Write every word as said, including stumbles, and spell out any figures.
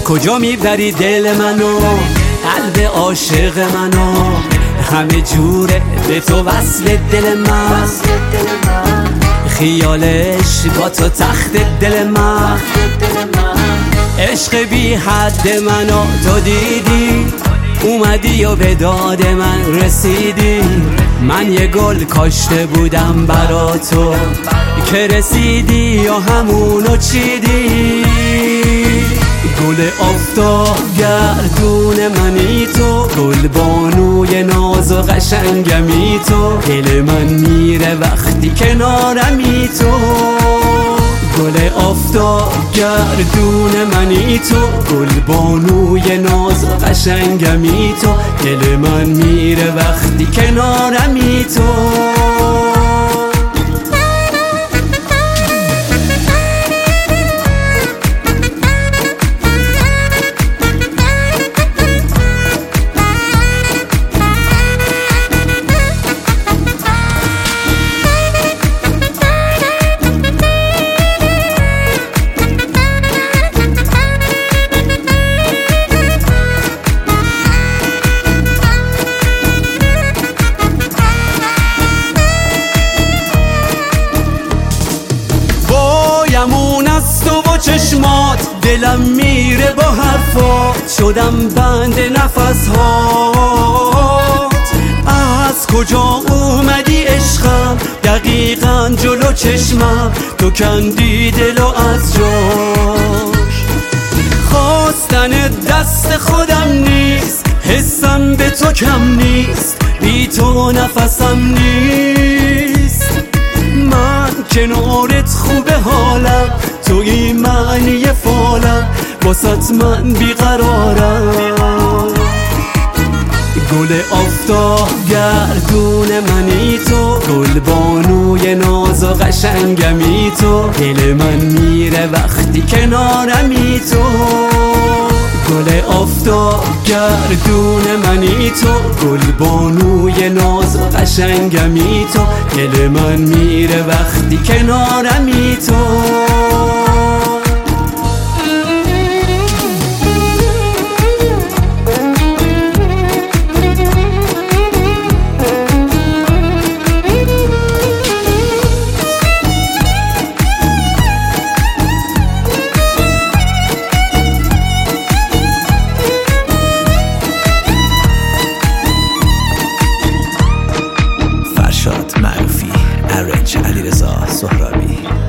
کجا میبری دل منو، قلب عاشق منو، همه جوره به تو وصل دل من، خیالش با تو تخت دل من، عشق بی حد منو تو دیدی، اومدی و به داد من رسیدی، من یه گل کاشته بودم برا تو که رسیدی و همونو چیدی، گل آفتاب گردون منی تو، گل بانوی ناز و قشنگمی تو، دل من میره وقتی کنارمی تو، گل آفتاب گردون منی تو، گل بانوی ناز و قشنگمی تو، دل من میره وقتی کنارمی تو. یمون از تو و چشمات، دلم میره با حرفات، شدم بند نفس هات، از کجا اومدی عشقم، دقیقا جلو چشمم، تو کندی دلو از جاش، خواستن دست خودم نیست، حسم به تو کم نیست، بی تو نفسم نیست، من کنارت خوبه حالم، توی معنی فالم، واسط من بیقرارم، گل آفتاب گردون منی تو، گل بانوی ناز و قشنگمی تو، دل من میره وقتی کنارمی تو، گل آفتاب گردون منی تو، گل بانوی ناز و قشنگمی تو، دل من میره وقتی کنارمی تو. معروفی، ارنج، علیرضا سهرابی.